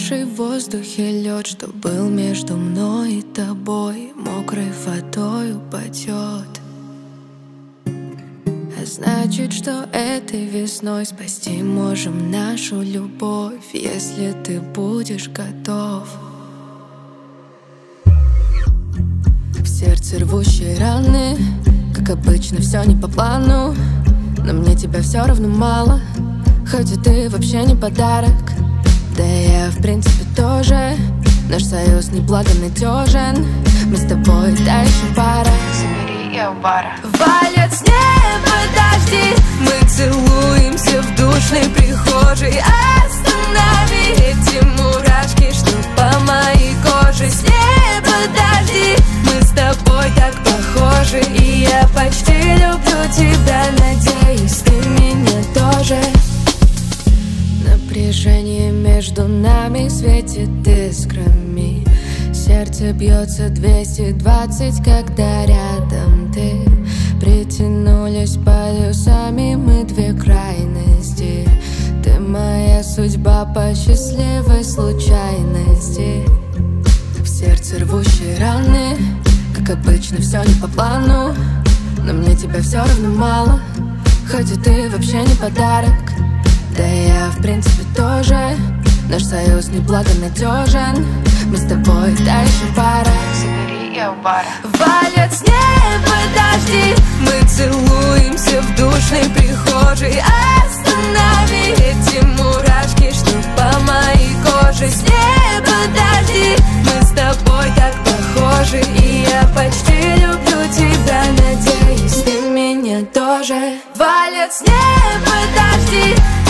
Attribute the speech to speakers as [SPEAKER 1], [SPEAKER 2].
[SPEAKER 1] Растаявший в воздухе лед, что был между мной и тобой, мокрой водой упадет. А значит, что этой весной спасти можем нашу любовь, если ты будешь готов. В сердце рвущие раны, как обычно, все не по плану. Но мне тебя все равно мало, хоть и ты вообще не подарок. Да и я в принципе тоже. Наш союз неблагонадежен. Мы с тобой та еще пара.
[SPEAKER 2] Забери, я у бара.
[SPEAKER 1] Валят с неба дожди, мы целуемся в душной прихожей. Останови эти мурашки, что по моей коже. С неба дожди, мы с тобой так похожи. И я почти люблю тебя, надеюсь, ты меня тоже. Напряжение между нами светит искрами. Сердце бьется 220, когда рядом ты. Притянулись полюсами мы две крайности. Ты моя судьба по счастливой случайности. В сердце рвущие раны, как обычно, все не по плану. Но мне тебя все равно мало, хоть и ты вообще не подарок. Да и я в принципе тоже. Наш союз неблагонадежен. Мы с тобой та еще пара.
[SPEAKER 2] Забери, я у бара.
[SPEAKER 1] Валят с неба дожди, мы целуемся в душной прихожей. Останови эти мурашки, что по моей коже. С неба дожди, мы с тобой так похожи. И я почти люблю тебя, надеюсь, ты меня тоже. Валят с неба дожди,